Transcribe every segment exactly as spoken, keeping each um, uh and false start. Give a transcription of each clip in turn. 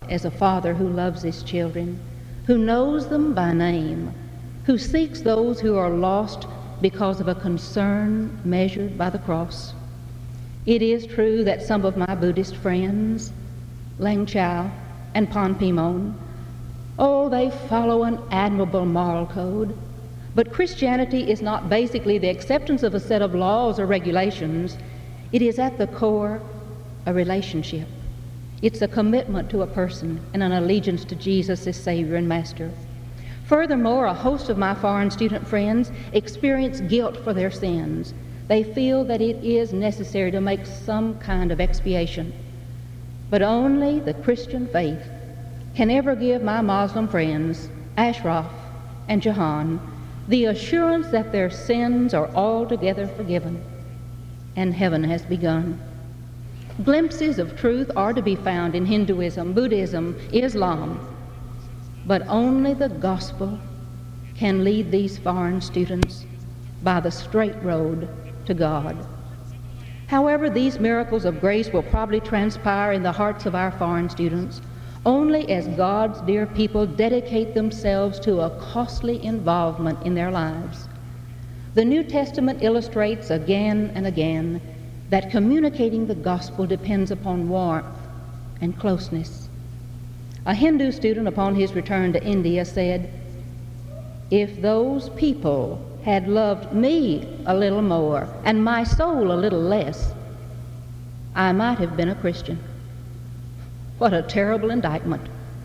as a father who loves his children, who knows them by name, who seeks those who are lost because of a concern measured by the cross. It is true that some of my Buddhist friends, Lang Chao and Pan Pimon, oh, they follow an admirable moral code. But Christianity is not basically the acceptance of a set of laws or regulations. It is at the core a relationship. It's a commitment to a person and an allegiance to Jesus as Savior and Master. Furthermore, a host of my foreign student friends experience guilt for their sins. They feel that it is necessary to make some kind of expiation. But only the Christian faith can ever give my Muslim friends, Ashraf and Jahan, the assurance that their sins are altogether forgiven and heaven has begun. Glimpses of truth are to be found in Hinduism, Buddhism, Islam, but only the gospel can lead these foreign students by the straight road to God. However, these miracles of grace will probably transpire in the hearts of our foreign students only as God's dear people dedicate themselves to a costly involvement in their lives. The New Testament illustrates again and again that communicating the gospel depends upon warmth and closeness. A Hindu student upon his return to India said, "If those people had loved me a little more and my soul a little less, I might have been a Christian." What a terrible indictment.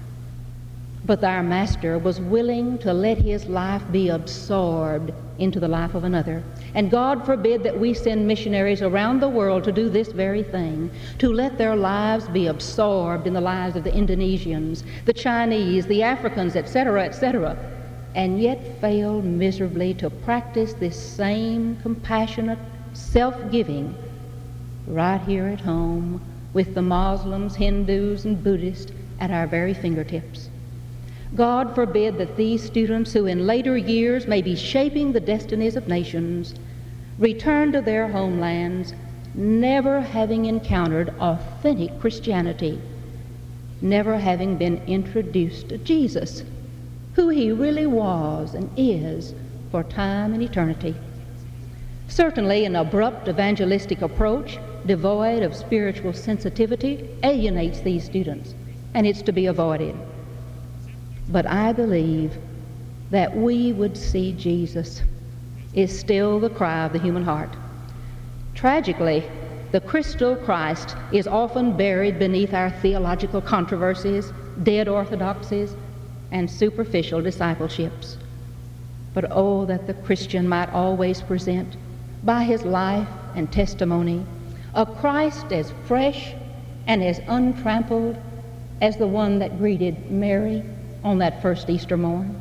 But our Master was willing to let his life be absorbed into the life of another. And God forbid that we send missionaries around the world to do this very thing, to let their lives be absorbed in the lives of the Indonesians, the Chinese, the Africans, et cetera, et cetera, and yet fail miserably to practice this same compassionate self-giving right here at home with the Muslims, Hindus, and Buddhists at our very fingertips. God forbid that these students who in later years may be shaping the destinies of nations return to their homelands never having encountered authentic Christianity, never having been introduced to Jesus, who he really was and is for time and eternity. Certainly, an abrupt evangelistic approach devoid of spiritual sensitivity alienates these students, and it's to be avoided. But I believe that we would see Jesus is still the cry of the human heart. Tragically, the crystal Christ is often buried beneath our theological controversies, dead orthodoxies, and superficial discipleships. But oh, that the Christian might always present, by his life and testimony, a Christ as fresh and as untrampled as the one that greeted Mary on that first Easter morn.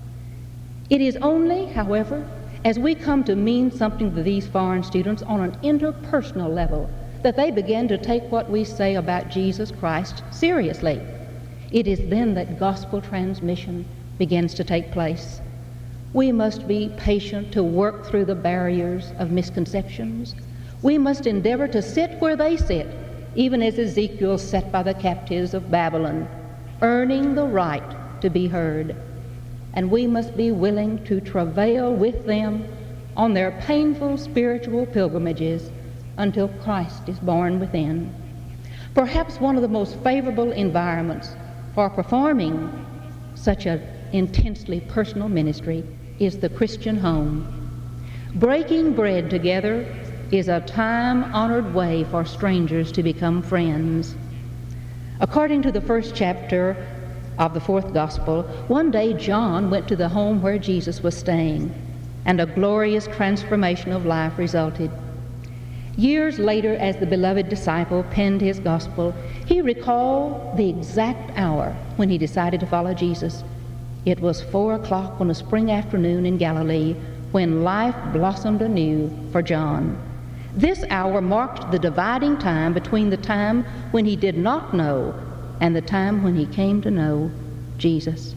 It is only, however, as we come to mean something to these foreign students on an interpersonal level that they begin to take what we say about Jesus Christ seriously. It is then that gospel transmission begins to take place. We must be patient to work through the barriers of misconceptions. We must endeavor to sit where they sit, even as Ezekiel sat by the captives of Babylon, earning the right to be heard. And we must be willing to travail with them on their painful spiritual pilgrimages until Christ is born within. Perhaps one of the most favorable environments for performing such an intensely personal ministry is the Christian home. Breaking bread together is a time-honored way for strangers to become friends. According to the first chapter of the fourth gospel, one day John went to the home where Jesus was staying, and a glorious transformation of life resulted. Years later, as the beloved disciple penned his gospel, he recalled the exact hour when he decided to follow Jesus. It was four o'clock on a spring afternoon in Galilee when life blossomed anew for John. This hour marked the dividing time between the time when he did not know and the time when he came to know Jesus.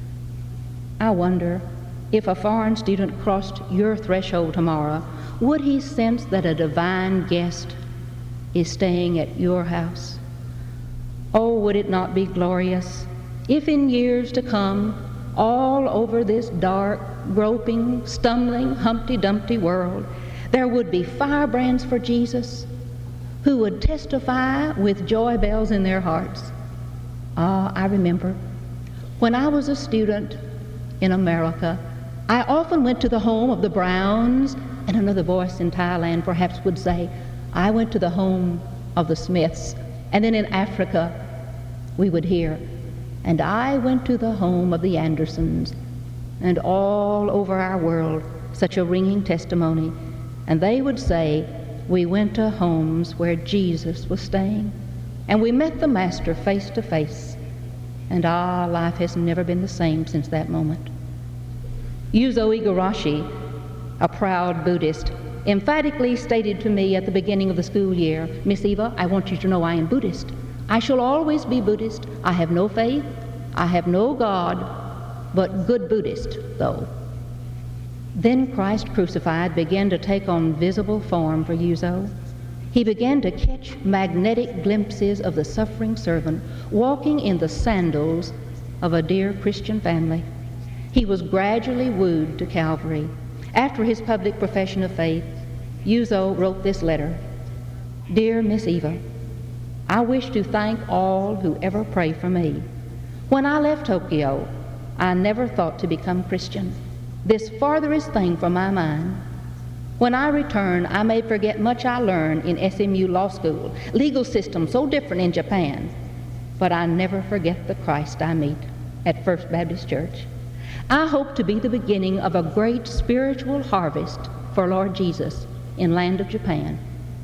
I wonder if a foreign student crossed your threshold tomorrow, would he sense that a divine guest is staying at your house? Oh, would it not be glorious if in years to come, all over this dark, groping, stumbling, Humpty-Dumpty world, there would be firebrands for Jesus who would testify with joy bells in their hearts. Ah, I remember when I was a student in America, I often went to the home of the Browns, and another voice in Thailand perhaps would say, I went to the home of the Smiths. And then in Africa, we would hear, and I went to the home of the Andersons. And all over our world, such a ringing testimony. And they would say, we went to homes where Jesus was staying, and we met the Master face to face. And ah, life has never been the same since that moment. Yuzo Igarashi, a proud Buddhist, emphatically stated to me at the beginning of the school year, Miss Eva, I want you to know I am Buddhist. I shall always be Buddhist. I have no faith. I have no God, but good Buddhist, though. Then Christ crucified began to take on visible form for Yuzo. He began to catch magnetic glimpses of the suffering servant walking in the sandals of a dear Christian family. He was gradually wooed to Calvary. After his public profession of faith, Yuzo wrote this letter. Dear Miss Eva, I wish to thank all who ever pray for me. When I left Tokyo, I never thought to become Christian. This farthest thing from my mind. When I return, I may forget much I learned in S M U Law School, legal system so different in Japan, but I never forget the Christ I meet at First Baptist Church. I hope to be the beginning of a great spiritual harvest for Lord Jesus in land of Japan.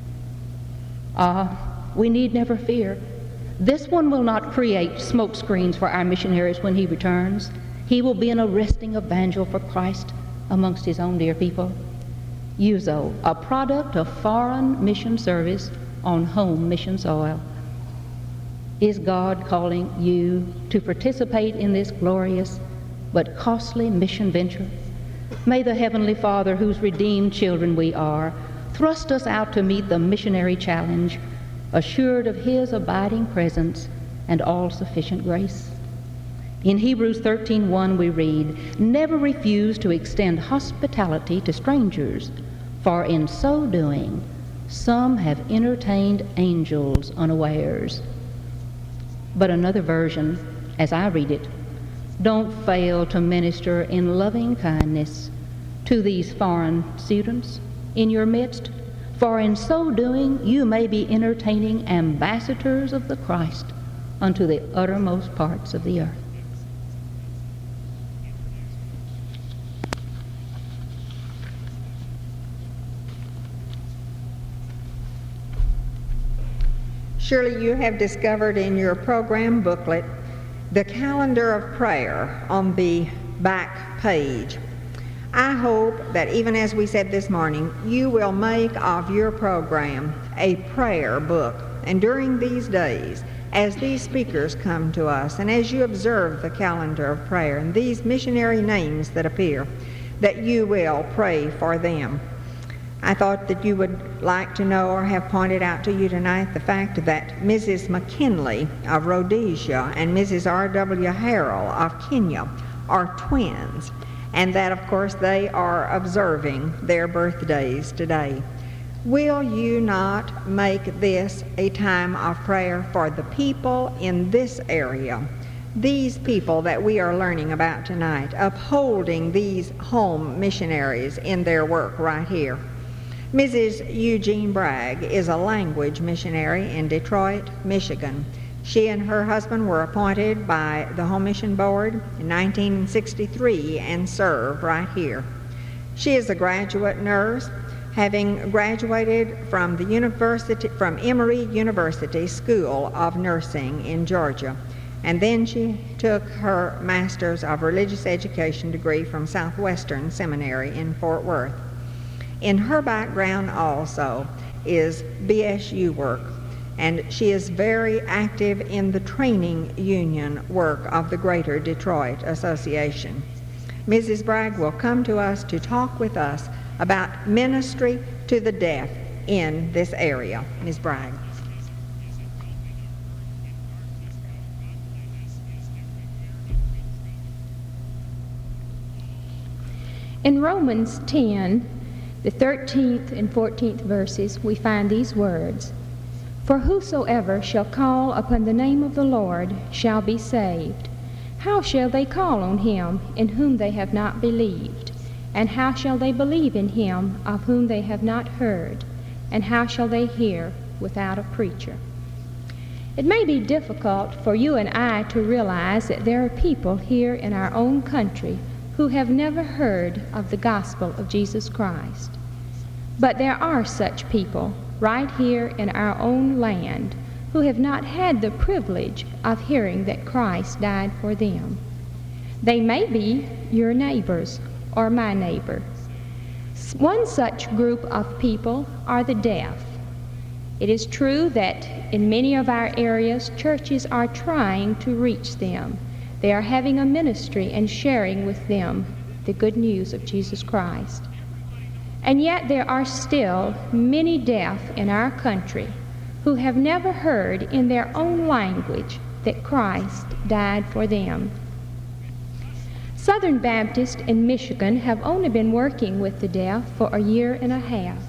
Ah, we need never fear. This one will not create smoke screens for our missionaries when he returns. He will be an arresting evangel for Christ amongst his own dear people. Yuzo, a product of foreign mission service on home mission soil. Is God calling you to participate in this glorious but costly mission venture? May the Heavenly Father, whose redeemed children we are, thrust us out to meet the missionary challenge, assured of his abiding presence and all-sufficient grace. In Hebrews thirteen one we read, never refuse to extend hospitality to strangers, for in so doing some have entertained angels unawares. But another version, as I read it, don't fail to minister in loving kindness to these foreign students in your midst, for in so doing you may be entertaining ambassadors of the Christ unto the uttermost parts of the earth. Surely you have discovered in your program booklet the calendar of prayer on the back page. I hope that even as we said this morning, you will make of your program a prayer book. And during these days, as these speakers come to us, and as you observe the calendar of prayer and these missionary names that appear, that you will pray for them. I thought that you would like to know or have pointed out to you tonight the fact that Missus McKinley of Rhodesia and Missus R W Harrell of Kenya are twins, and that, of course, they are observing their birthdays today. Will you not make this a time of prayer for the people in this area, these people that we are learning about tonight, upholding these home missionaries in their work right here? Missus Eugene Bragg is a language missionary in Detroit, Michigan. She and her husband were appointed by the Home Mission Board in nineteen sixty-three and serve right here. She is a graduate nurse, having graduated from the university, from Emory University School of Nursing in Georgia. And then she took her Master's of Religious Education degree from Southwestern Seminary in Fort Worth. In her background also is B S U work, and she is very active in the training union work of the Greater Detroit Association. Missus Bragg will come to us to talk with us about ministry to the deaf in this area. Miz Bragg. In Romans ten, the thirteenth and fourteenth verses, we find these words, "For whosoever shall call upon the name of the Lord shall be saved. How shall they call on him in whom they have not believed? And how shall they believe in him of whom they have not heard? And how shall they hear without a preacher?" It may be difficult for you and I to realize that there are people here in our own country who have never heard of the gospel of Jesus Christ. But there are such people right here in our own land who have not had the privilege of hearing that Christ died for them. They may be your neighbors or my neighbor. One such group of people are the deaf. It is true that in many of our areas, churches are trying to reach them. They are having a ministry and sharing with them the good news of Jesus Christ. And yet there are still many deaf in our country who have never heard in their own language that Christ died for them. Southern Baptists in Michigan have only been working with the deaf for a year and a half.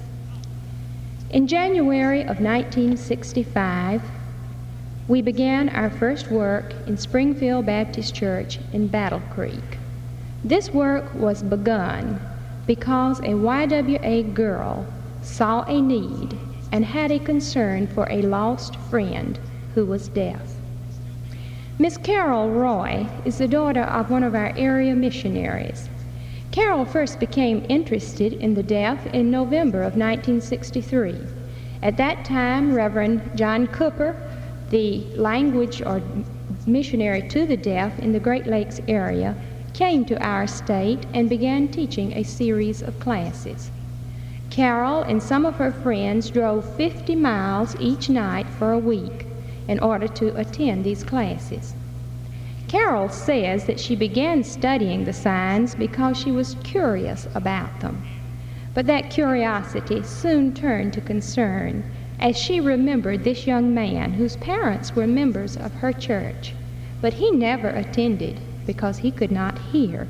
In January of nineteen sixty-five, we began our first work in Springfield Baptist Church in Battle Creek. This work was begun because a Y W A girl saw a need and had a concern for a lost friend who was deaf. Miss Carol Roy is the daughter of one of our area missionaries. Carol first became interested in the deaf in November of nineteen sixty-three. At that time, Reverend John Cooper, the language or missionary to the deaf in the Great Lakes area, came to our state and began teaching a series of classes. Carol and some of her friends drove fifty miles each night for a week in order to attend these classes. Carol says that she began studying the signs because she was curious about them. But that curiosity soon turned to concern as she remembered this young man whose parents were members of her church, but he never attended because he could not hear.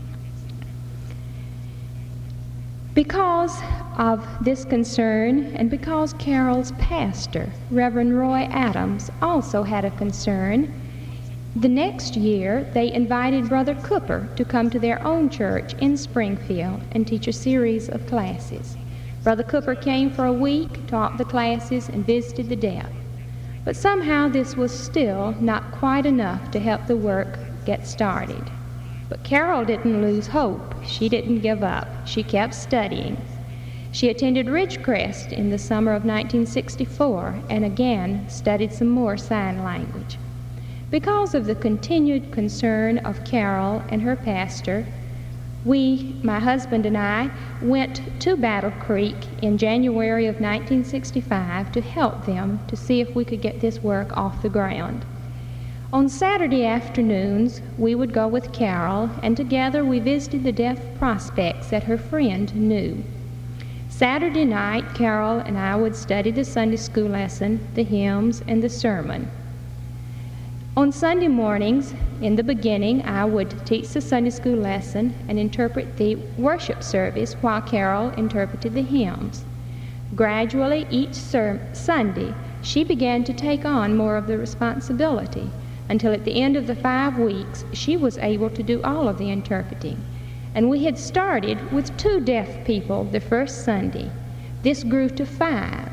Because of this concern, and because Carol's pastor, Reverend Roy Adams, also had a concern, the next year they invited Brother Cooper to come to their own church in Springfield and teach a series of classes. Brother Cooper came for a week, taught the classes, and visited the deaf. But somehow this was still not quite enough to help the work get started. But Carol didn't lose hope. She didn't give up. She kept studying. She attended Ridgecrest in the summer of nineteen sixty-four and again studied some more sign language. Because of the continued concern of Carol and her pastor, we, my husband and I, went to Battle Creek in January of nineteen sixty-five to help them to see if we could get this work off the ground. On Saturday afternoons, we would go with Carol, and together we visited the deaf prospects that her friend knew. Saturday night, Carol and I would study the Sunday school lesson, the hymns, and the sermon. On Sunday mornings, in the beginning, I would teach the Sunday school lesson and interpret the worship service while Carol interpreted the hymns. Gradually, each ser- Sunday, she began to take on more of the responsibility, until at the end of the five weeks, she was able to do all of the interpreting. And we had started with two deaf people the first Sunday. This grew to five.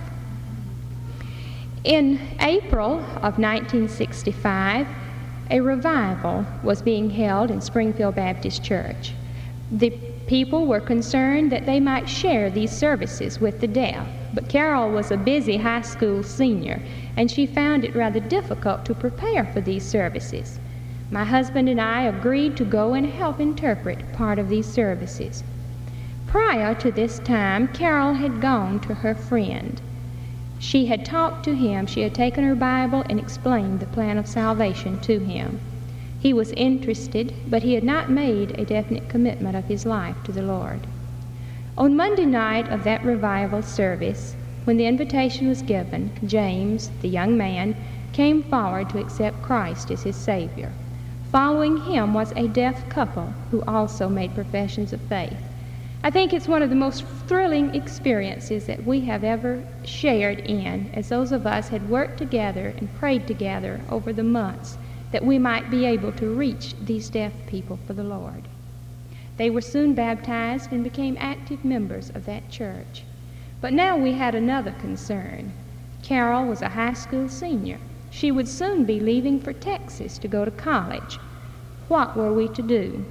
In April of nineteen sixty-five, a revival was being held in Springfield Baptist Church. The people were concerned that they might share these services with the deaf, but Carol was a busy high school senior, and she found it rather difficult to prepare for these services. My husband and I agreed to go and help interpret part of these services. Prior to this time, Carol had gone to her friend. She had talked to him, she had taken her Bible and explained the plan of salvation to him. He was interested, but he had not made a definite commitment of his life to the Lord. On Monday night of that revival service, when the invitation was given, James, the young man, came forward to accept Christ as his Savior. Following him was a deaf couple who also made professions of faith. I think it's one of the most thrilling experiences that we have ever shared in, as those of us had worked together and prayed together over the months that we might be able to reach these deaf people for the Lord. They were soon baptized and became active members of that church. But now we had another concern. Carol was a high school senior. She would soon be leaving for Texas to go to college. What were we to do?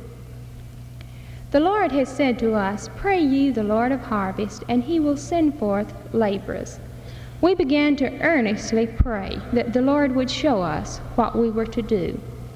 The Lord has said to us, "Pray ye the Lord of harvest, and he will send forth laborers." We began to earnestly pray that the Lord would show us what we were to do.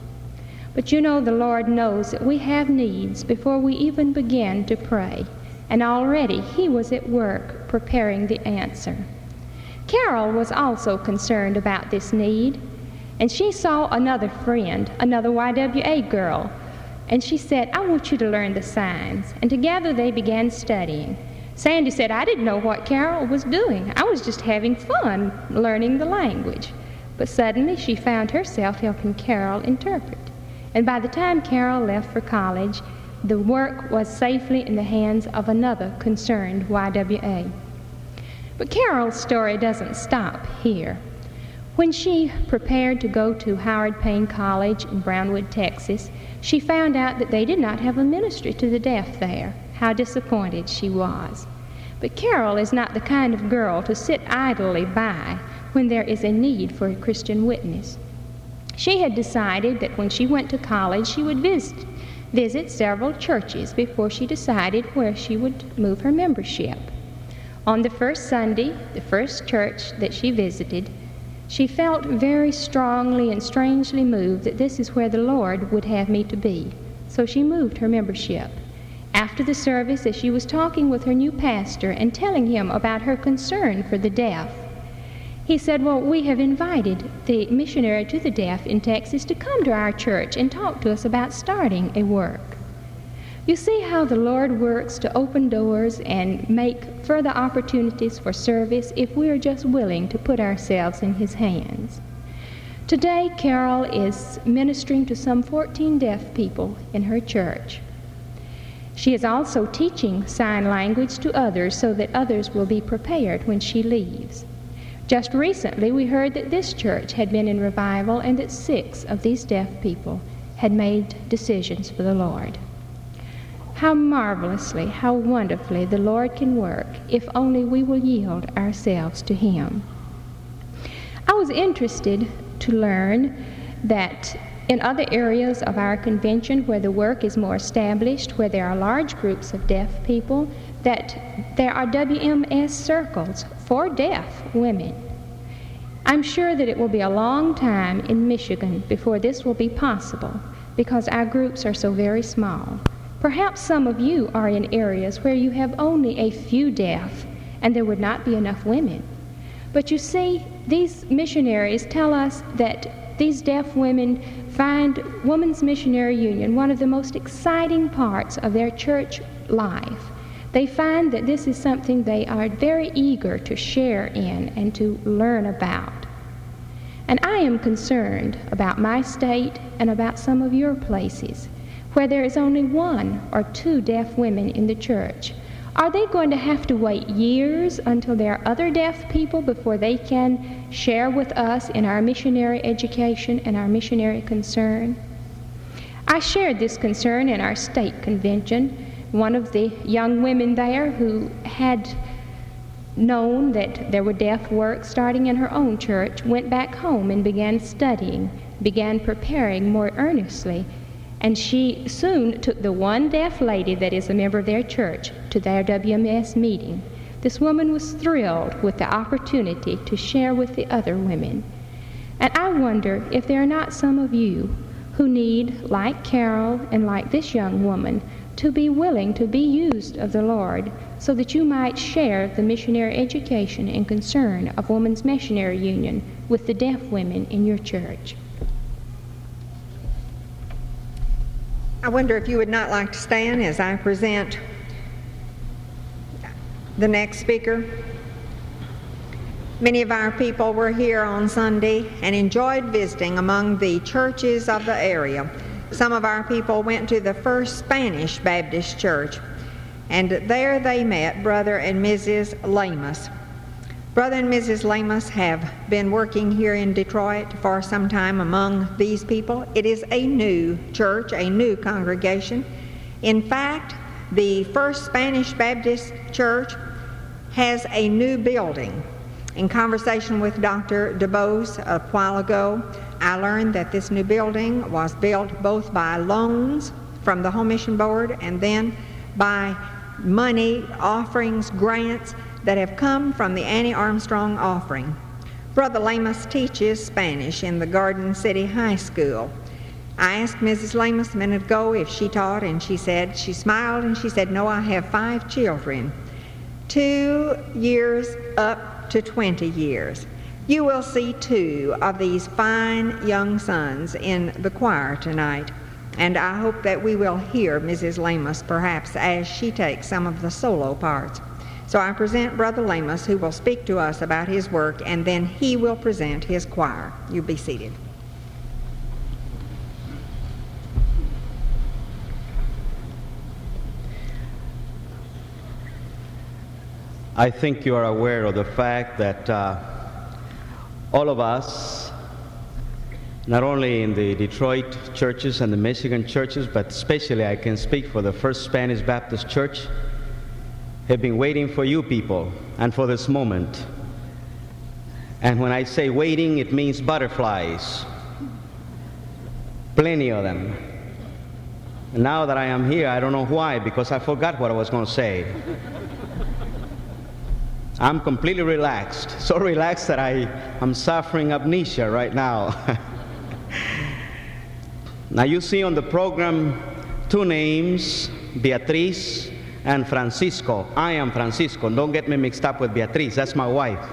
But you know, the Lord knows that we have needs before we even begin to pray, and already he was at work preparing the answer. Carol was also concerned about this need, and she saw another friend, another Y W A girl, and she said, "I want you to learn the signs." And together they began studying. Sandy said, "I didn't know what Carol was doing. I was just having fun learning the language." But suddenly she found herself helping Carol interpret. And by the time Carol left for college, the work was safely in the hands of another concerned Y W A. But Carol's story doesn't stop here. When she prepared to go to Howard Payne College in Brownwood, Texas, she found out that they did not have a ministry to the deaf there. How disappointed she was. But Carol is not the kind of girl to sit idly by when there is a need for a Christian witness. She had decided that when she went to college, she would visit, visit several churches before she decided where she would move her membership. On the first Sunday, the first church that she visited, she felt very strongly and strangely moved that this is where the Lord would have me to be. So she moved her membership. After the service, as she was talking with her new pastor and telling him about her concern for the deaf, he said, "Well, we have invited the missionary to the deaf in Texas to come to our church and talk to us about starting a work." You see how the Lord works to open doors and make further opportunities for service if we are just willing to put ourselves in his hands. Today, Carol is ministering to some fourteen deaf people in her church. She is also teaching sign language to others so that others will be prepared when she leaves. Just recently, we heard that this church had been in revival and that six of these deaf people had made decisions for the Lord. How marvelously, how wonderfully the Lord can work if only we will yield ourselves to him. I was interested to learn that in other areas of our convention where the work is more established, where there are large groups of deaf people, that there are W M S circles for deaf women. I'm sure that it will be a long time in Michigan before this will be possible because our groups are so very small. Perhaps some of you are in areas where you have only a few deaf and there would not be enough women. But you see, these missionaries tell us that these deaf women find Women's Missionary Union one of the most exciting parts of their church life. They find that this is something they are very eager to share in and to learn about. And I am concerned about my state and about some of your places where there is only one or two deaf women in the church. Are they going to have to wait years until there are other deaf people before they can share with us in our missionary education and our missionary concern? I shared this concern in our state convention. One of the young women there who had known that there were deaf work starting in her own church went back home and began studying, began preparing more earnestly. And she soon took the one deaf lady that is a member of their church to their W M S meeting. This woman was thrilled with the opportunity to share with the other women. And I wonder if there are not some of you who need, like Carol and like this young woman, to be willing to be used of the Lord so that you might share the missionary education and concern of Women's Missionary Union with the deaf women in your church. I wonder if you would not like to stand as I present the next speaker. Many of our people were here on Sunday and enjoyed visiting among the churches of the area. Some of our people went to the First Spanish Baptist Church. and there they met Brother and Missus Lamus. Brother and Missus Lamus have been working here in Detroit for some time among these people. It is a new church, a new congregation. In fact, the First Spanish Baptist Church has a new building. In conversation with Doctor DeBose a while ago, I learned that this new building was built both by loans from the Home Mission Board and then by money, offerings, grants that have come from the Annie Armstrong offering. Brother Lamus teaches Spanish in the Garden City High School. I asked Missus Lamus a minute ago if she taught, and she said, she smiled and she said, no, I have five children, two years up to twenty years. You will see two of these fine young sons in the choir tonight, and I hope that we will hear Missus Lamus perhaps as she takes some of the solo parts. So I present Brother Lamus, who will speak to us about his work, and then he will present his choir. You be seated. I think you are aware of the fact that uh, all of us, not only in the Detroit churches and the Michigan churches, but especially I can speak for the First Spanish Baptist Church, have been waiting for you people and for this moment. And when I say waiting, it means butterflies, plenty of them. And now that I am here, I don't know why, because I forgot what I was going to say. I'm completely relaxed, so relaxed that I am suffering amnesia right now. Now you see on the program two names, Beatriz and Francisco. I am Francisco. Don't get me mixed up with Beatriz. That's my wife.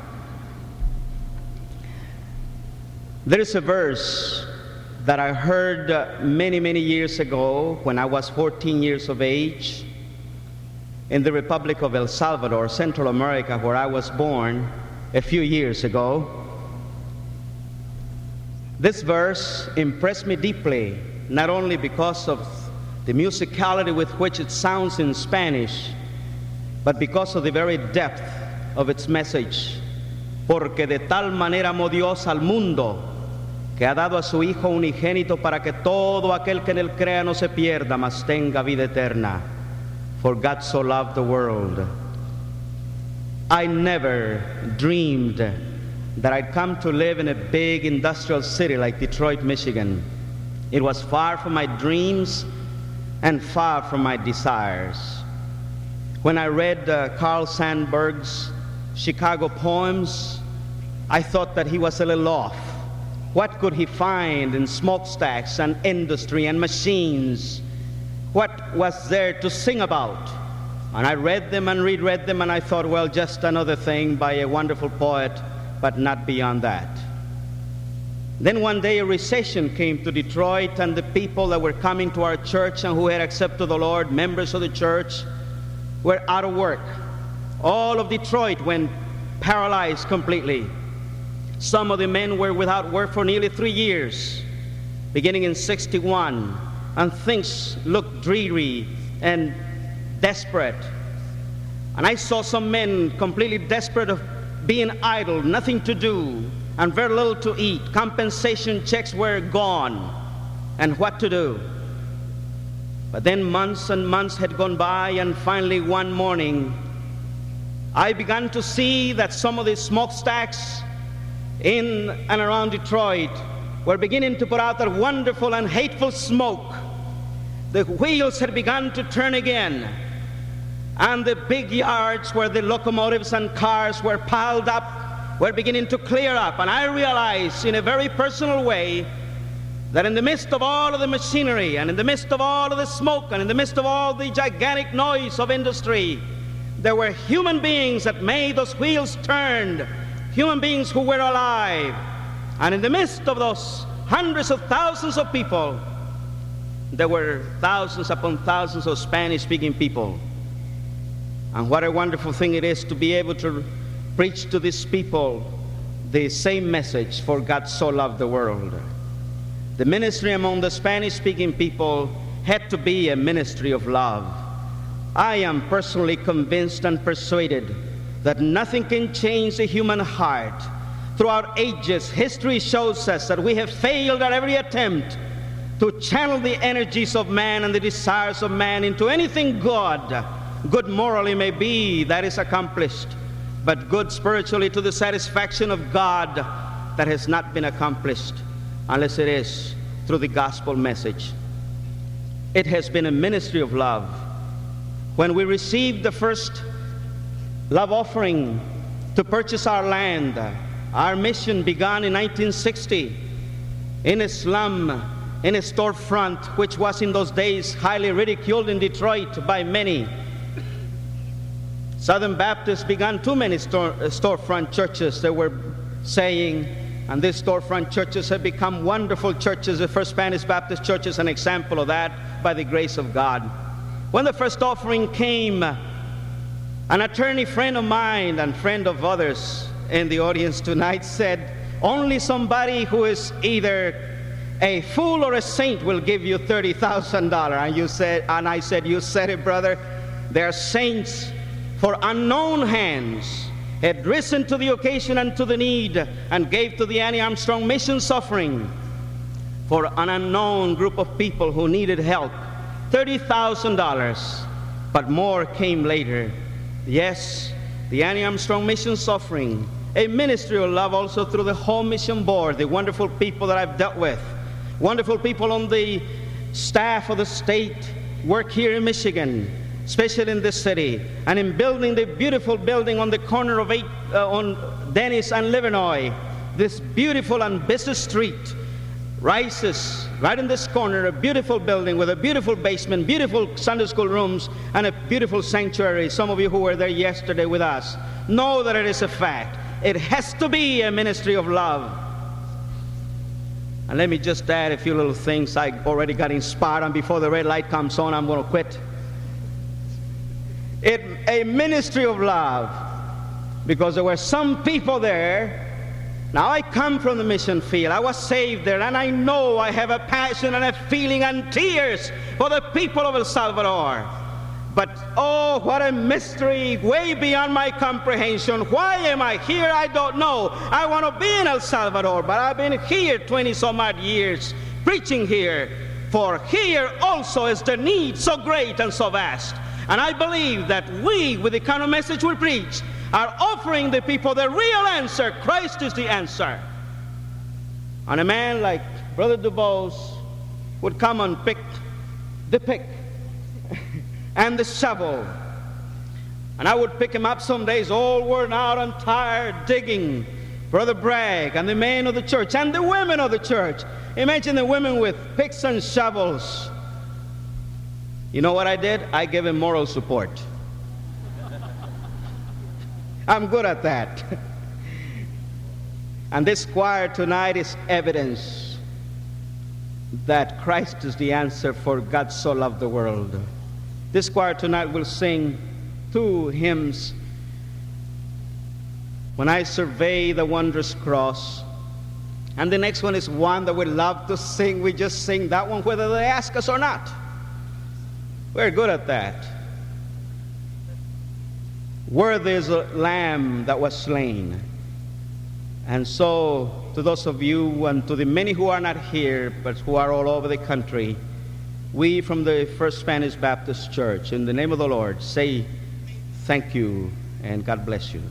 There is a verse that I heard uh, many, many years ago when I was fourteen years of age in the Republic of El Salvador, Central America, where I was born a few years ago. This verse impressed me deeply, not only because of the musicality with which it sounds in Spanish, but because of the very depth of its message. Porque de tal manera amó Dios al mundo, que ha dado a su Hijo unigénito para que todo aquel que en él crea no se pierda, mas tenga vida eterna. For God so loved the world. I never dreamed that I'd come to live in a big industrial city like Detroit, Michigan. It was far from my dreams and far from my desires. When I read uh, Carl Sandburg's Chicago poems, I thought that he was a little off. What could he find in smokestacks and industry and machines? What was there to sing about? And I read them and reread them, and I thought, well, just another thing by a wonderful poet, but not beyond that. Then one day a recession came to Detroit, and the people that were coming to our church and who had accepted the Lord, members of the church, were out of work. All of Detroit went paralyzed completely. Some of the men were without work for nearly three years, beginning in sixty-one. And things looked dreary and desperate. And I saw some men completely desperate of being idle, nothing to do, and very little to eat. Compensation checks were gone, and what to do? But then months and months had gone by, and finally one morning, I began to see that some of the smokestacks in and around Detroit were beginning to put out that wonderful and hateful smoke. The wheels had begun to turn again, and the big yards where the locomotives and cars were piled up were beginning to clear up. And I realized in a very personal way that in the midst of all of the machinery, and in the midst of all of the smoke, and in the midst of all the gigantic noise of industry, there were human beings that made those wheels turn, human beings who were alive. And in the midst of those hundreds of thousands of people, there were thousands upon thousands of Spanish-speaking people. And what a wonderful thing it is to be able to preach to these people the same message, for God so loved the world. The ministry among the Spanish-speaking people had to be a ministry of love. I am personally convinced and persuaded that nothing can change the human heart. Throughout ages, history shows us that we have failed at every attempt to channel the energies of man and the desires of man into anything good. Good morally may be, that is accomplished, but good spiritually to the satisfaction of God, that has not been accomplished unless it is through the gospel message. It has been a ministry of love. When we received the first love offering to purchase our land, our mission began in nineteen sixty in a slum, in a storefront, which was in those days highly ridiculed in Detroit by many. Southern Baptists began too many store, uh, storefront churches, they were saying, and these storefront churches have become wonderful churches. The First Spanish Baptist Church is an example of that by the grace of God. When the first offering came, an attorney friend of mine and friend of others in the audience tonight said, only somebody who is either a fool or a saint will give you thirty thousand dollars. And you said, and I said, you said it, brother. They are saints for unknown hands had risen to the occasion and to the need and gave to the Annie Armstrong Mission Offering for an unknown group of people who needed help. thirty thousand dollars, but more came later. Yes, the Annie Armstrong Mission Offering, a ministry of love also through the Home Mission Board, the wonderful people that I've dealt with. Wonderful people on the staff of the state work here in Michigan, especially in this city, and in building the beautiful building on the corner of eight, uh, on Dennis and Livernois. This beautiful and busy street rises right in this corner, a beautiful building with a beautiful basement, beautiful Sunday school rooms, and a beautiful sanctuary. Some of you who were there yesterday with us know that it is a fact. It has to be a ministry of love. And let me just add a few little things. I already got inspired, and before the red light comes on, I'm going to quit. It, a ministry of love, because there were some people there. Now, I come from the mission field. I was saved there, and I know I have a passion and a feeling and tears for the people of El Salvador. But, oh, what a mystery, way beyond my comprehension. Why am I here? I don't know. I want to be in El Salvador, but I've been here twenty some odd years, preaching here. For here also is the need so great and so vast. And I believe that we, with the kind of message we preach, are offering the people the real answer. Christ is the answer. And a man like Brother DuBose would come and pick the pick and the shovel. And I would pick him up some days all worn out and tired digging. Brother Bragg and the men of the church and the women of the church. Imagine the women with picks and shovels. You know what I did? I gave him moral support. I'm good at that. And this choir tonight is evidence that Christ is the answer, for God so loved the world. This choir tonight will sing two hymns. When I survey the wondrous cross. And the next one is one that we love to sing. We just sing that one whether they ask us or not. We're good at that. Worthy is the Lamb that was slain. And so, to those of you and to the many who are not here, but who are all over the country, we from the First Spanish Baptist Church, in the name of the Lord, say thank you and God bless you.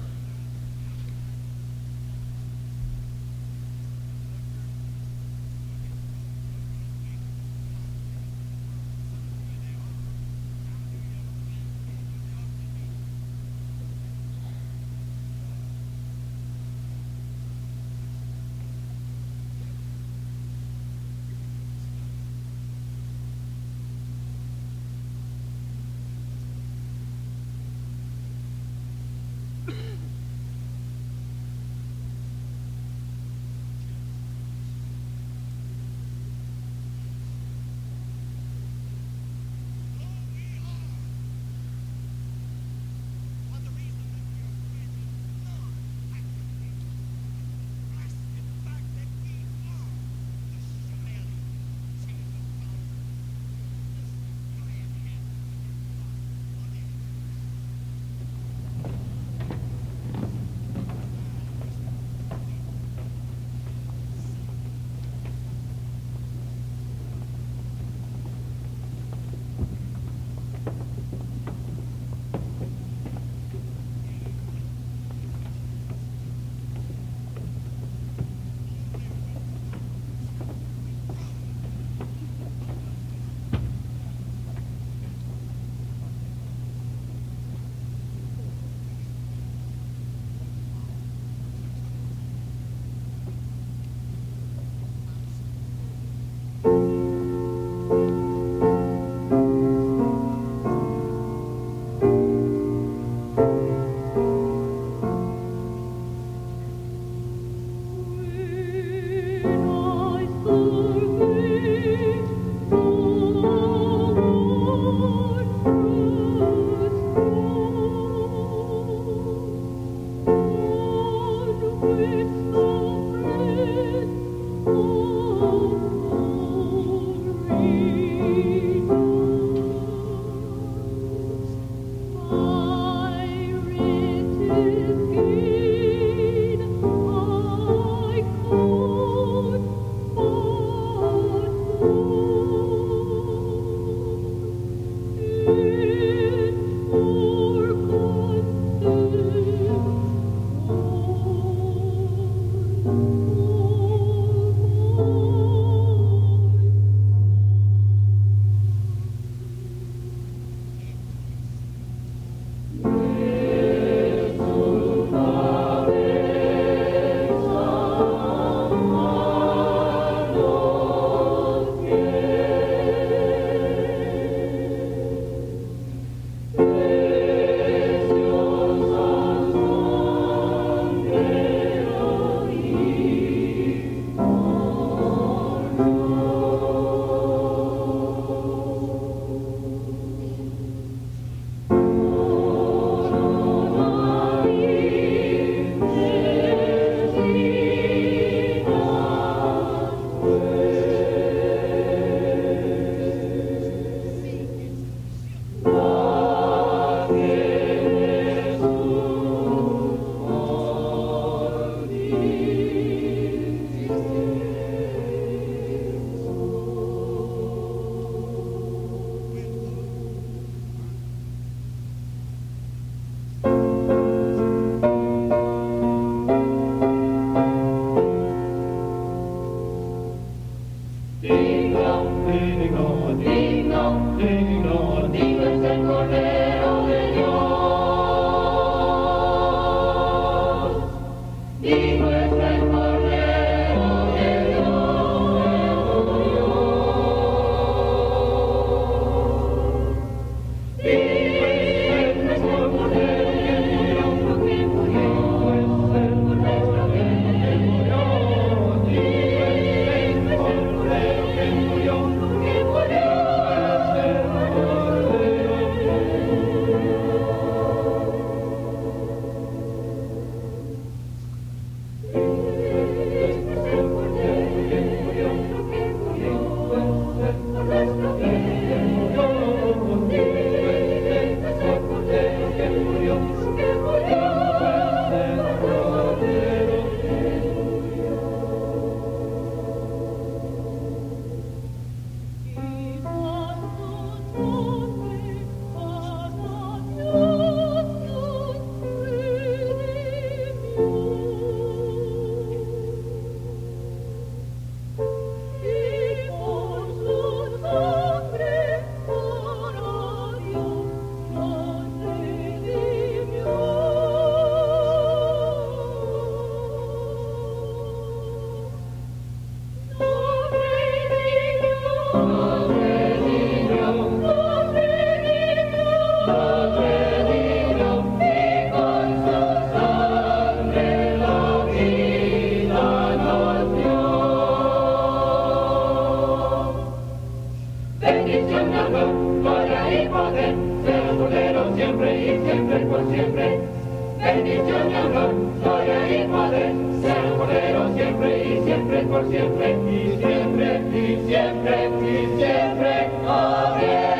siempre y siempre por siempre. Bendición y honor, gloria y poder, sea el Cordero siempre y siempre por siempre, y siempre, y siempre, y siempre. Amén.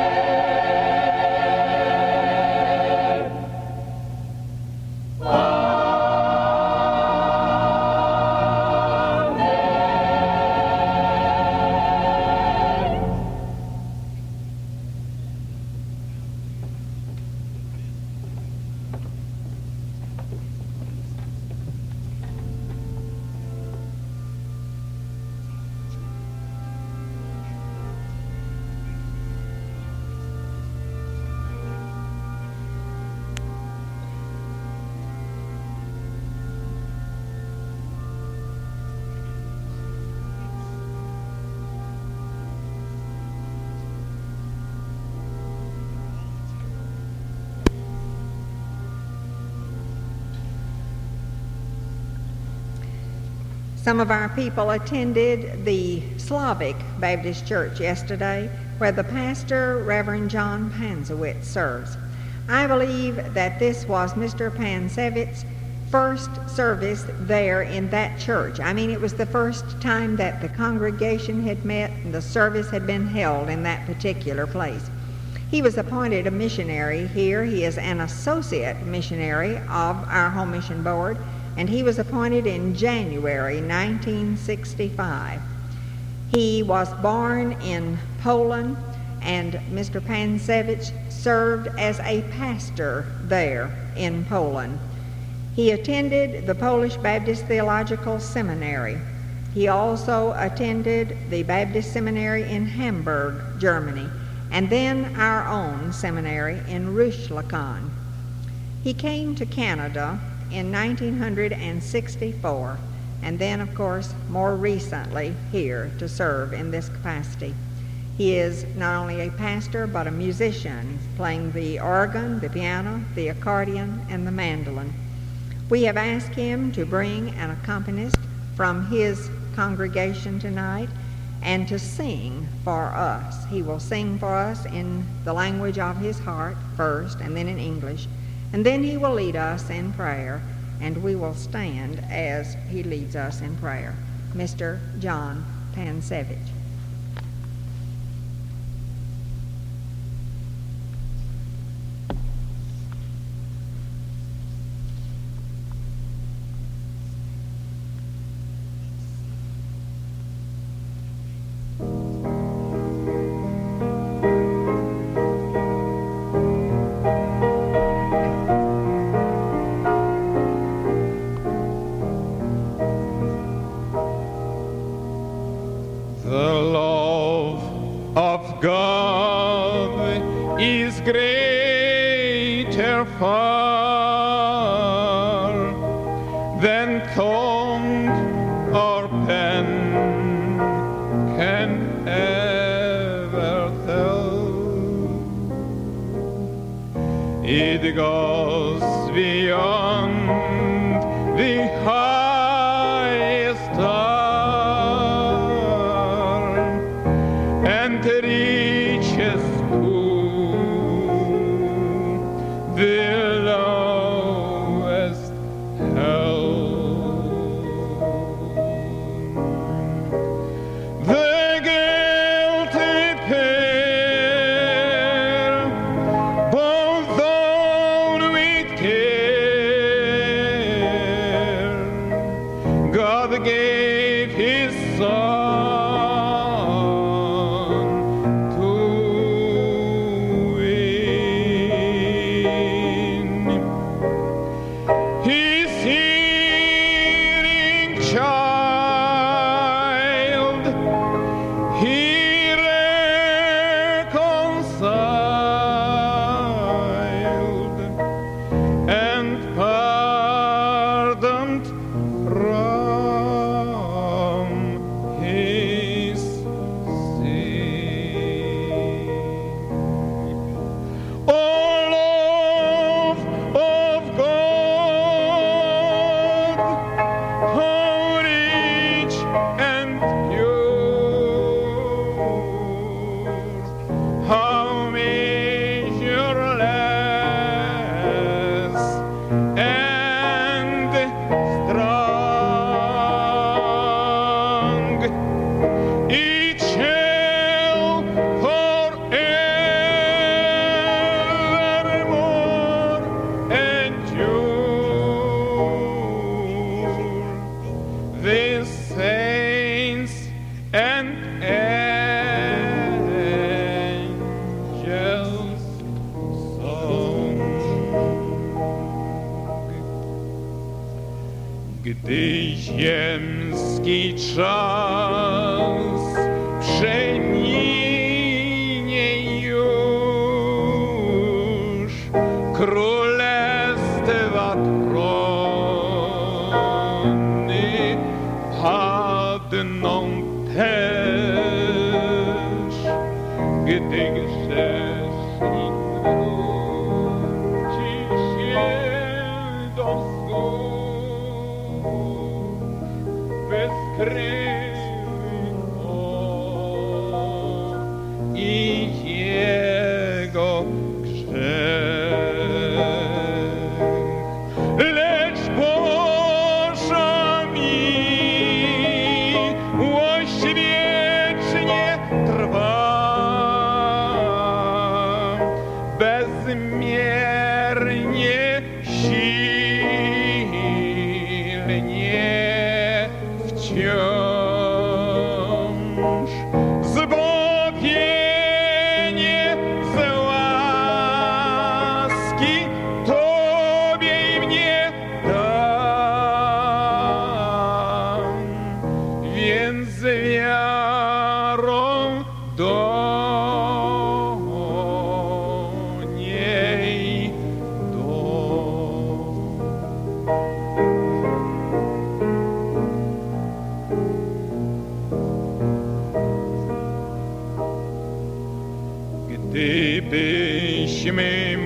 Some of our people attended the Slavic Baptist Church yesterday, where the pastor, Reverend John Panzewitz, serves. I believe that this was Mister Panzewitz's first service there in that church. I mean, it was the first time that the congregation had met and the service had been held in that particular place. He was appointed a missionary here. He is an associate missionary of our Home Mission Board, and he was appointed in January nineteen sixty-five. He was born in Poland, and Mister Panzewitz served as a pastor there in Poland. He attended the Polish Baptist Theological Seminary. He also attended the Baptist Seminary in Hamburg, Germany, and then our own seminary in Rüschlikon. He came to Canada in nineteen sixty-four, and then, of course, more recently here to serve in this capacity. He is not only a pastor, but a musician, playing the organ, the piano, the accordion, and the mandolin. We have asked him to bring an accompanist from his congregation tonight and to sing for us. He will sing for us in the language of his heart first, and then in English. And then he will lead us in prayer, and we will stand as he leads us in prayer. Mister John Panzewitz. Both those with care Gdy ziemski czas przeminie już, królestwa trony padną też, gdy grzesznik wróci się do snów bezkrywych i jego grzech. Lecz Boża miłość wiecznie trwa, bezmiernie silnie wciąż. Zbawienie z łaski Tobie i mnie dam, więc wiarą do niej do. Gdybyśmy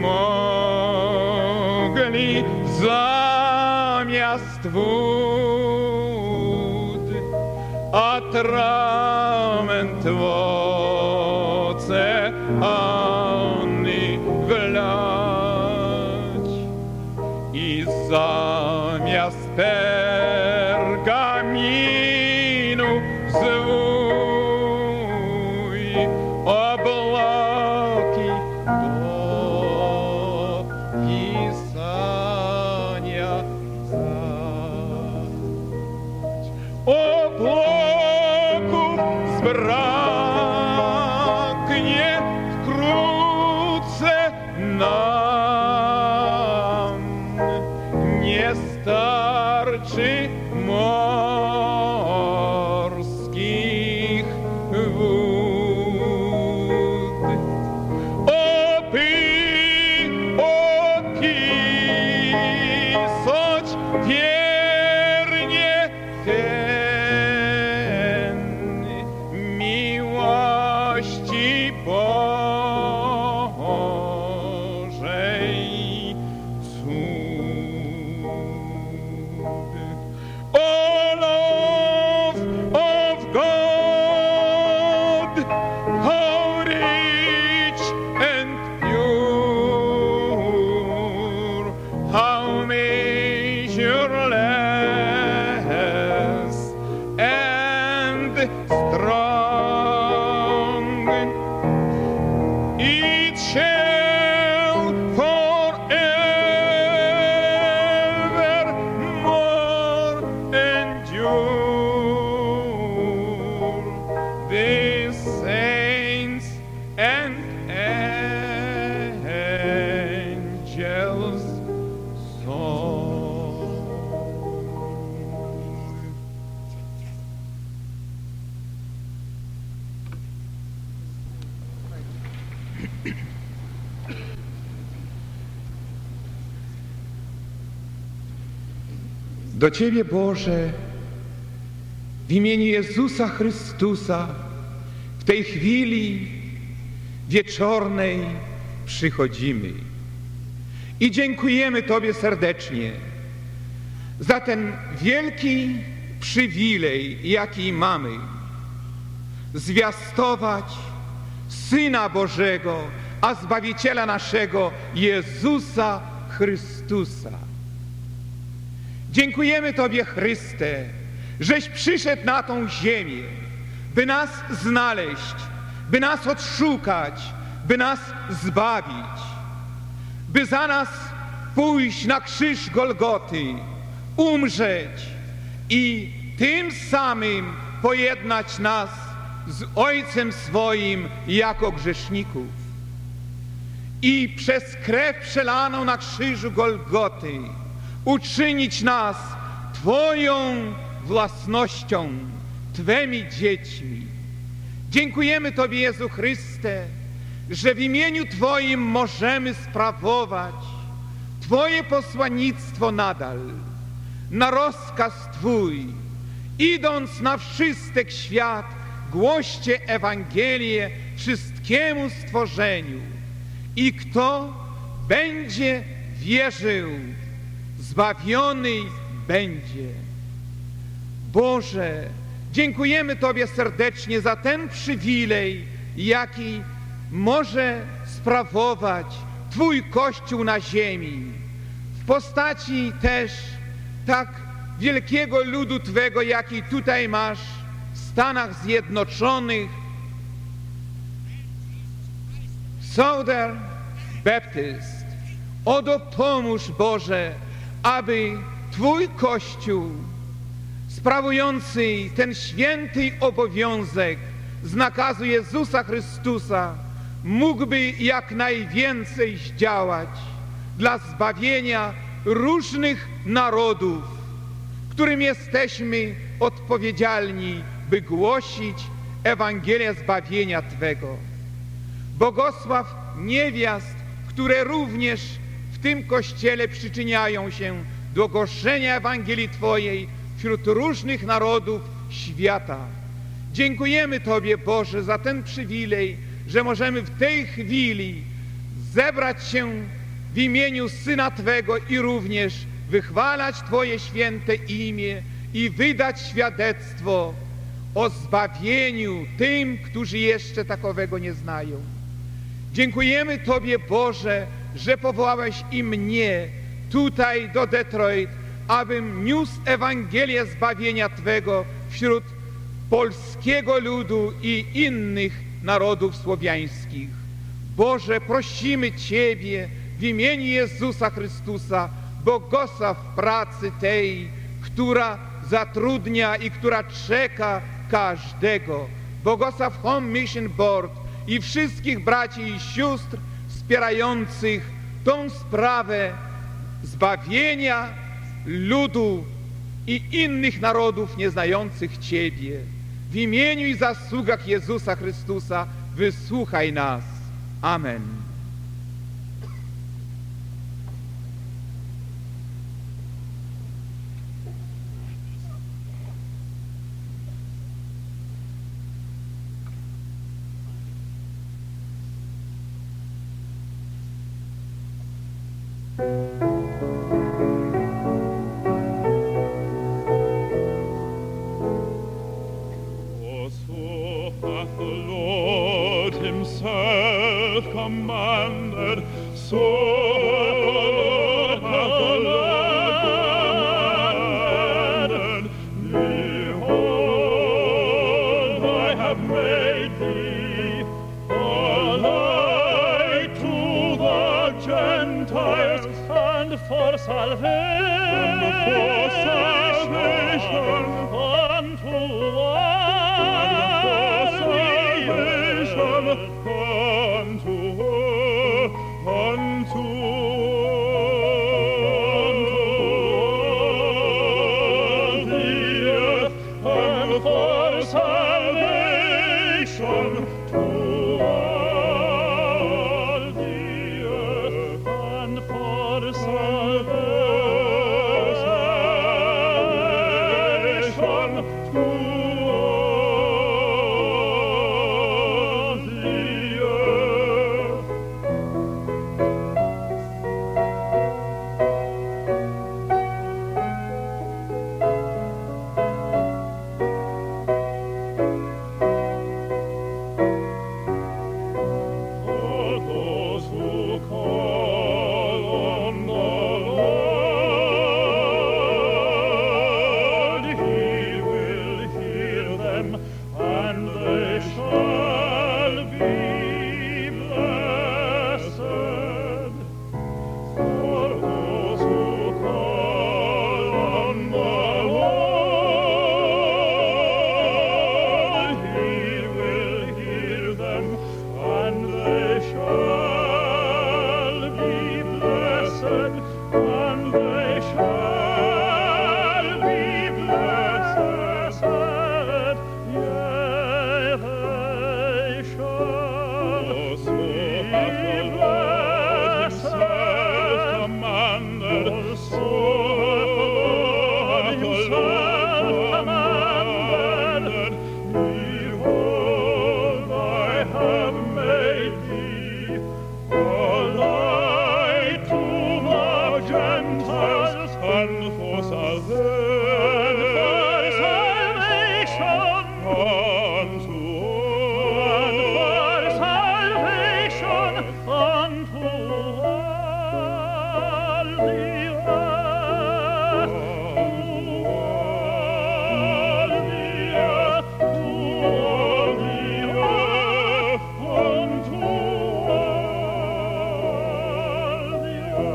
mogli zamiast wód atrament w oceany wlać i zamiast pergaminu zwój obłoki do pisania dać. Obłoków zbraknie wkrótce nam, nie starczy morskich wód. Opy, opisać wiernie ten miłości Bożej cud. O love of God, how rich and pure, how measureless and strong, it shall forevermore endure. The saints and angels song. Do Ciebie, Boże, w imieniu Jezusa Chrystusa w tej chwili wieczornej przychodzimy i dziękujemy Tobie serdecznie za ten wielki przywilej, jaki mamy, zwiastować Syna Bożego, a Zbawiciela naszego Jezusa Chrystusa. Dziękujemy Tobie, Chryste, żeś przyszedł na tą ziemię, by nas znaleźć, by nas odszukać, by nas zbawić, by za nas pójść na krzyż Golgoty, umrzeć i tym samym pojednać nas z Ojcem swoim jako grzeszników. I przez krew przelaną na krzyżu Golgoty uczynić nas Twoją własnością, Twymi dziećmi. Dziękujemy Tobie, Jezu Chryste, że w imieniu Twoim możemy sprawować Twoje posłannictwo nadal, na rozkaz Twój, idąc na wszystek świat, głoście Ewangelię wszystkiemu stworzeniu. I kto będzie wierzył, zbawiony będzie. Boże, dziękujemy Tobie serdecznie za ten przywilej, jaki może sprawować Twój Kościół na ziemi, w postaci też tak wielkiego ludu Twego, jaki tutaj masz w Stanach Zjednoczonych. Southern Baptist, o dopomóż, Boże, aby Twój Kościół, sprawujący ten święty obowiązek z nakazu Jezusa Chrystusa, mógłby jak najwięcej zdziałać dla zbawienia różnych narodów, którym jesteśmy odpowiedzialni, by głosić Ewangelię zbawienia Twego. Błogosław niewiast, które również w tym Kościele przyczyniają się do głoszenia Ewangelii Twojej wśród różnych narodów świata. Dziękujemy Tobie, Boże, za ten przywilej, że możemy w tej chwili zebrać się w imieniu Syna Twego i również wychwalać Twoje święte imię i wydać świadectwo o zbawieniu tym, którzy jeszcze takowego nie znają. Dziękujemy Tobie, Boże, że powołałeś i mnie tutaj do Detroit, abym niósł Ewangelię zbawienia Twego wśród polskiego ludu i innych narodów słowiańskich. Boże, prosimy Ciebie w imieniu Jezusa Chrystusa, błogosław pracy tej, która zatrudnia i która czeka każdego. Błogosław Home Mission Board i wszystkich braci i sióstr wspierających tą sprawę zbawienia ludu i innych narodów nieznających Ciebie. W imieniu i zasługach Jezusa Chrystusa wysłuchaj nas. Amen. Commanded, so hath the Lord commanded. Behold, I have made thee a light to the Gentiles, and for salvation, and for salvation unto to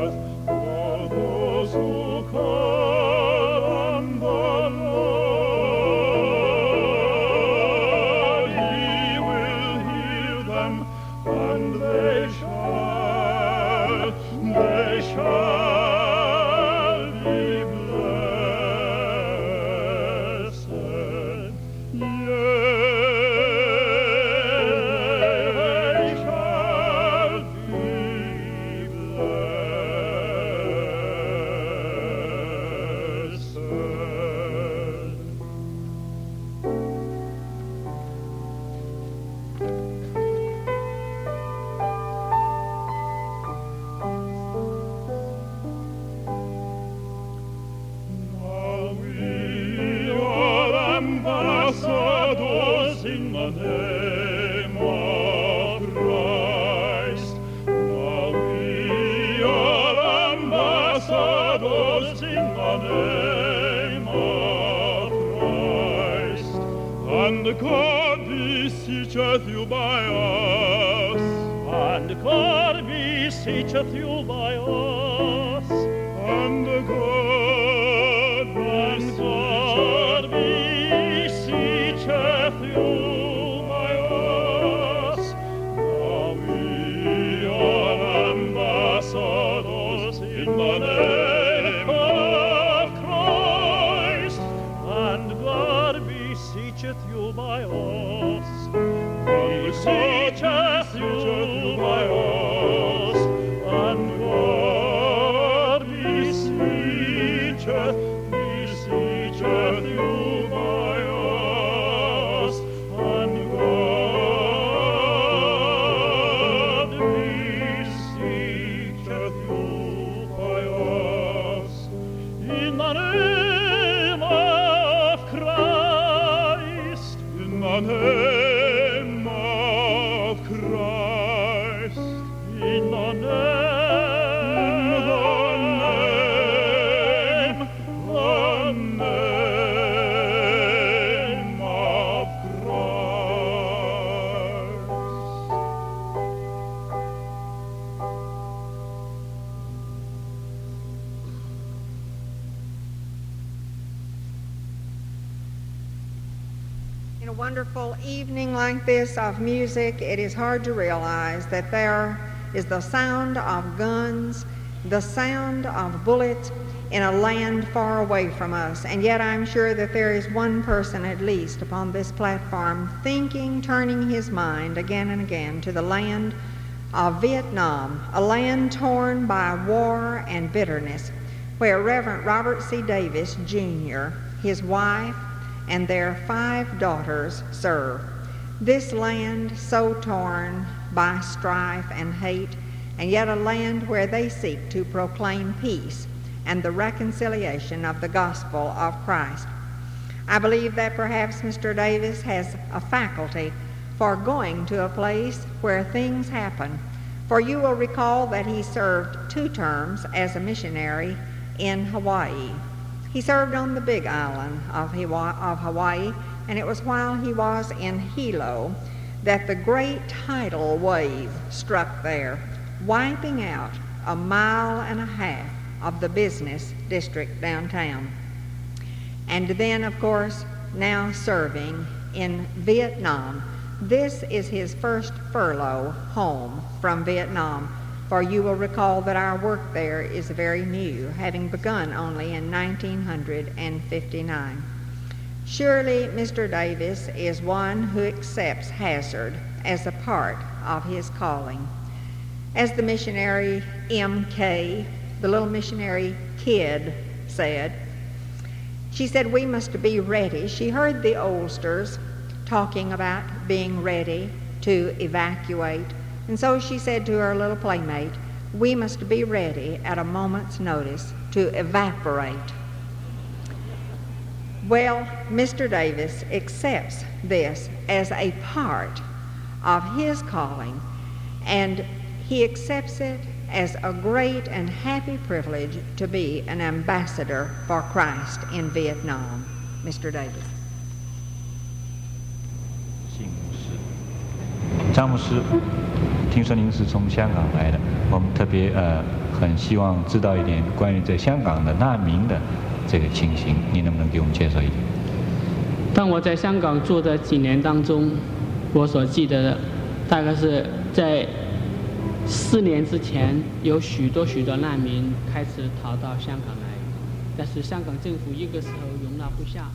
for those who call on the Lord. He will hear them, and they shall, they shall be blessed. Yea, they shall be Now we are ambassadors in the name of Christ. Now we are ambassadors in the name of Christ. And God beseecheth you by us. And God beseecheth you by us. And God beseecheth you by us. Now we are ambassadors in the name of Christ. And God beseecheth you by us. Beseecheth you by us. And God beseecheth, beseecheth you by us. And God beseecheth you by us. In the name of Christ. In the name of Christ. In the name, the name, the name of Christ. In a wonderful evening like this of music, it is hard to realize that there is the sound of guns, the sound of bullets in a land far away from us. And yet I'm sure that there is one person at least upon this platform thinking, turning his mind again and again to the land of Vietnam, a land torn by war and bitterness, where Reverend Robert C. Davis, Junior, his wife, and their five daughters serve. This land so torn by strife and hate, and yet a land where they seek to proclaim peace and the reconciliation of the gospel of Christ. I believe that perhaps Mister Davis has a faculty for going to a place where things happen, for you will recall that he served two terms as a missionary in Hawaii. He served on the Big Island of Hawaii, and it was while he was in Hilo that the great tidal wave struck there, wiping out a mile and a half of the business district downtown. And then, of course, now serving in Vietnam. This is his first furlough home from Vietnam, for you will recall that our work there is very new, having begun only in nineteen fifty-nine. Surely Mister Davis is one who accepts hazard as a part of his calling. As the missionary M K, the little missionary kid, said, she said, we must be ready. She heard the oldsters talking about being ready to evacuate. And so she said to her little playmate, we must be ready at a moment's notice to evaporate. Well, Mister Davis accepts this as a part of his calling, and he accepts it as a great and happy privilege to be an ambassador for Christ in Vietnam. Mister Davis. 谢牧师，张牧师，听说您是从香港来的，我们特别呃很希望知道一点关于在香港的难民的这个情形，你能不能给我们介绍一点？ 当我在香港住的几年当中，我所记得的，大概是在四年之前，有许多许多难民开始逃到香港来，但是香港政府一个时候容纳不下。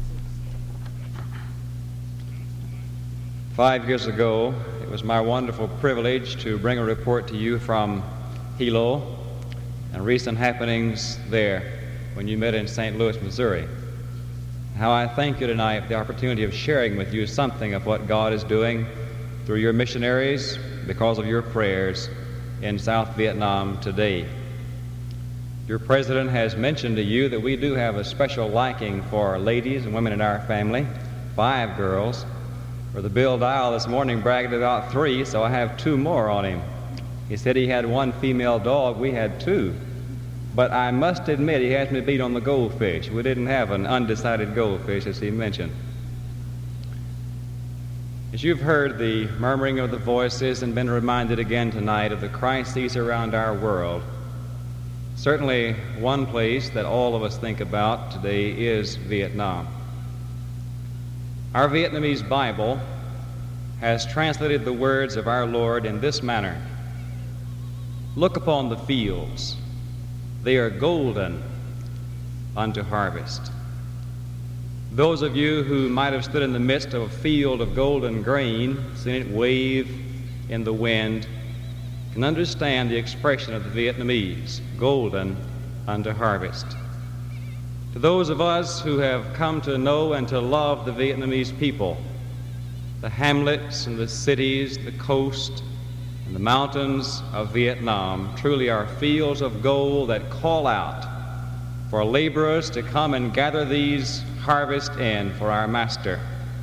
Five years ago, it was my wonderful privilege to bring a report to you from Hilo and recent happenings there when you met in Saint Louis, Missouri. How I thank you tonight for the opportunity of sharing with you something of what God is doing through your missionaries because of your prayers in South Vietnam today. Your president has mentioned to you that we do have a special liking for ladies and women in our family, five girls. For the Bill Dial this morning bragged about three, so I have two more on him. He said he had one female dog, we had two. But I must admit he has me beat on the goldfish. We didn't have an undecided goldfish, as he mentioned. As you've heard the murmuring of the voices and been reminded again tonight of the crises around our world, certainly one place that all of us think about today is Vietnam. Our Vietnamese Bible has translated the words of our Lord in this manner: "Look upon the fields, they are golden unto harvest." Those of you who might have stood in the midst of a field of golden grain, seen it wave in the wind, can understand the expression of the Vietnamese, golden unto harvest. To those of us who have come to know and to love the Vietnamese people, the hamlets and the cities, the coast and the mountains of Vietnam truly are fields of gold that call out for laborers to come and gather these harvests in for our master.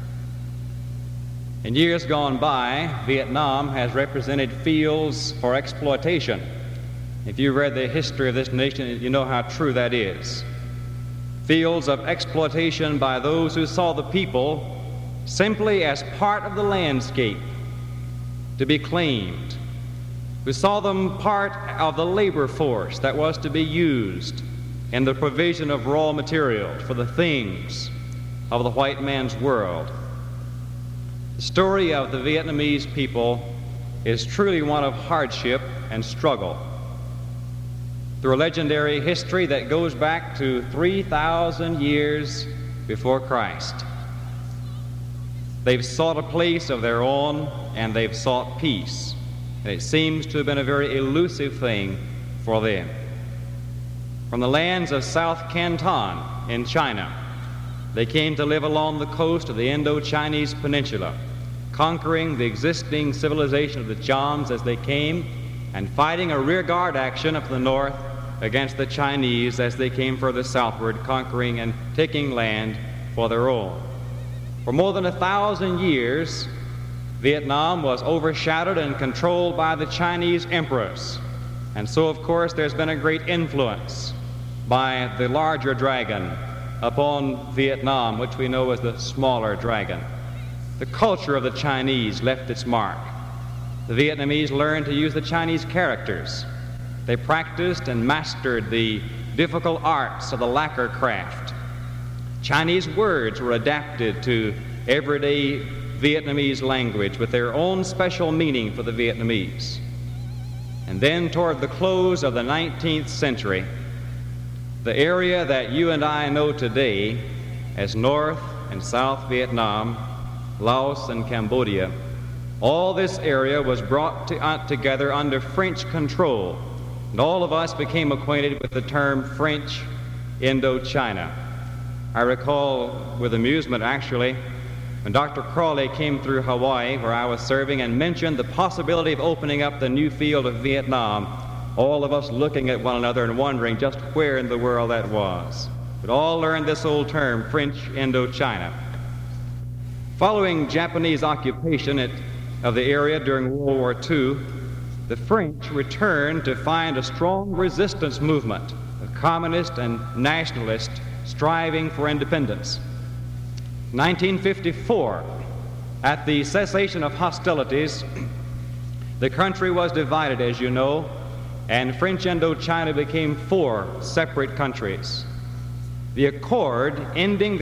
In years gone by, Vietnam has represented fields for exploitation. If you read the history of this nation, you know how true that is. Fields of exploitation by those who saw the people simply as part of the landscape to be claimed, who saw them part of the labor force that was to be used in the provision of raw materials for the things of the white man's world. The story of the Vietnamese people is truly one of hardship and struggle. Through a legendary history that goes back to three thousand years before Christ. They've sought a place of their own, and they've sought peace. And it seems to have been a very elusive thing for them. From the lands of South Canton in China, they came to live along the coast of the Indo-Chinese peninsula, conquering the existing civilization of the Chams as they came, and fighting a rearguard action up the north against the Chinese as they came further southward, conquering and taking land for their own. For more than a thousand years, Vietnam was overshadowed and controlled by the Chinese emperors. And so, of course, there's been a great influence by the larger dragon upon Vietnam, which we know as the smaller dragon. The culture of the Chinese left its mark. The Vietnamese learned to use the Chinese characters. They practiced and mastered the difficult arts of the lacquer craft. Chinese words were adapted to everyday Vietnamese language with their own special meaning for the Vietnamese. And then toward the close of the nineteenth century, the area that you and I know today as North and South Vietnam, Laos and Cambodia, all this area was brought to, uh, together under French control, and all of us became acquainted with the term French Indochina. I recall with amusement, actually, when Doctor Crawley came through Hawaii, where I was serving, and mentioned the possibility of opening up the new field of Vietnam, all of us looking at one another and wondering just where in the world that was. But all learned this old term, French Indochina. Following Japanese occupation at, of the area during World War Two, the French returned to find a strong resistance movement of communist and nationalist striving for independence. nineteen fifty-four, at the cessation of hostilities, the country was divided, as you know, and French Indochina became four separate countries. The accord ending